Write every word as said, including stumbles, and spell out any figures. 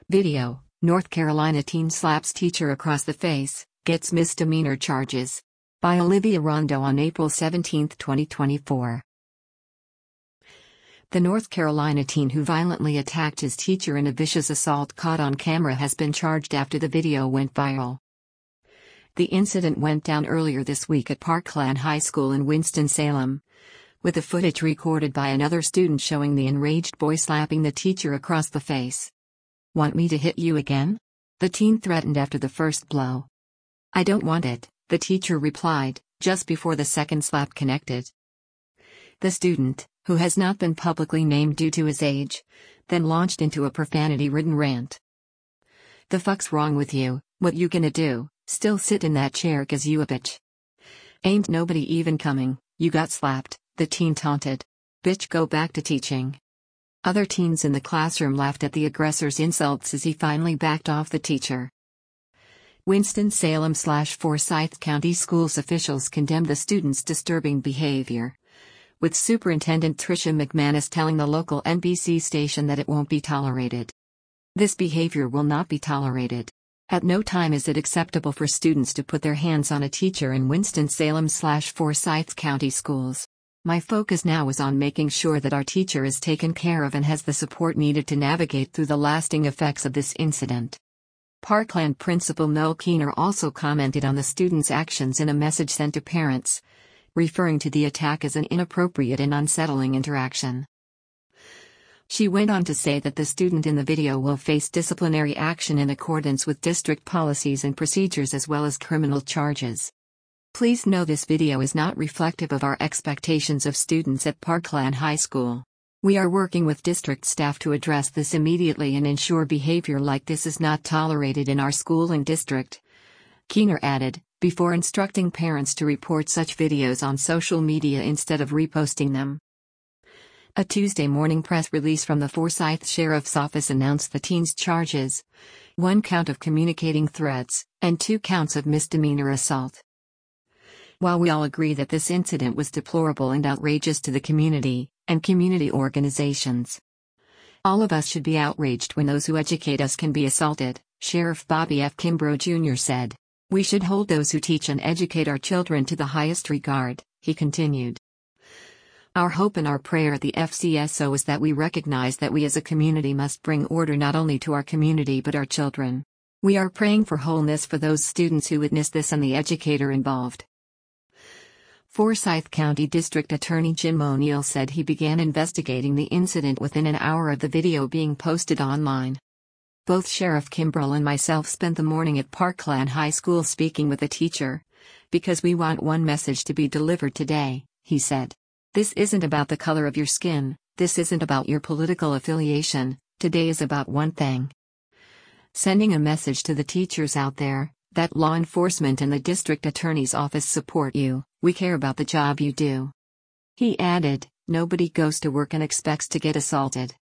Video: North Carolina teen slaps teacher across the face, gets misdemeanor charges. By Olivia Rondo on April seventeenth, twenty twenty-four. The North Carolina teen who violently attacked his teacher in a vicious assault caught on camera has been charged after the video went viral. The incident went down earlier this week at Parkland High School in Winston-Salem, with the footage recorded by another student showing the enraged boy slapping the teacher across the face. "Want me to hit you again?" the teen threatened after the first blow. "I don't want it," the teacher replied, just before the second slap connected. The student, who has not been publicly named due to his age, then launched into a profanity-ridden rant. "The fuck's wrong with you? What you gonna do? Still sit in that chair 'cause you a bitch? Ain't nobody even coming, you got slapped," the teen taunted. "Bitch, go back to teaching." Other teens in the classroom laughed at the aggressor's insults as he finally backed off the teacher. Winston-Salem/Forsyth County Schools officials condemned the student's disturbing behavior, with Superintendent Tricia McManus telling the local N B C station that it won't be tolerated. "This behavior will not be tolerated. At no time is it acceptable for students to put their hands on a teacher in Winston-Salem/Forsyth County Schools. My focus now is on making sure that our teacher is taken care of and has the support needed to navigate through the lasting effects of this incident." Parkland Principal Mel Keener also commented on the student's actions in a message sent to parents, referring to the attack as an inappropriate and unsettling interaction. She went on to say that the student in the video will face disciplinary action in accordance with district policies and procedures as well as criminal charges. "Please know this video is not reflective of our expectations of students at Parkland High School. We are working with district staff to address this immediately and ensure behavior like this is not tolerated in our school and district," Keener added, before instructing parents to report such videos on social media instead of reposting them. A Tuesday morning press release from the Forsyth Sheriff's Office announced the teen's charges: one count of communicating threats, and two counts of misdemeanor assault. While we all agree that this incident was deplorable and outrageous to the community, and community organizations, all of us should be outraged when those who educate us can be assaulted, Sheriff Bobby F. Kimbrough Junior said. "We should hold those who teach and educate our children to the highest regard," he continued. "Our hope and our prayer at the F C S O is that we recognize that we as a community must bring order not only to our community but our children. We are praying for wholeness for those students who witnessed this and the educator involved." Forsyth County District Attorney Jim O'Neill said he began investigating the incident within an hour of the video being posted online. "Both Sheriff Kimbrough and myself spent the morning at Parkland High School speaking with the teacher, because we want one message to be delivered today," he said. "This isn't about the color of your skin, this isn't about your political affiliation, today is about one thing. Sending a message to the teachers out there, that law enforcement and the district attorney's office support you, we care about the job you do." He added, "Nobody goes to work and expects to get assaulted.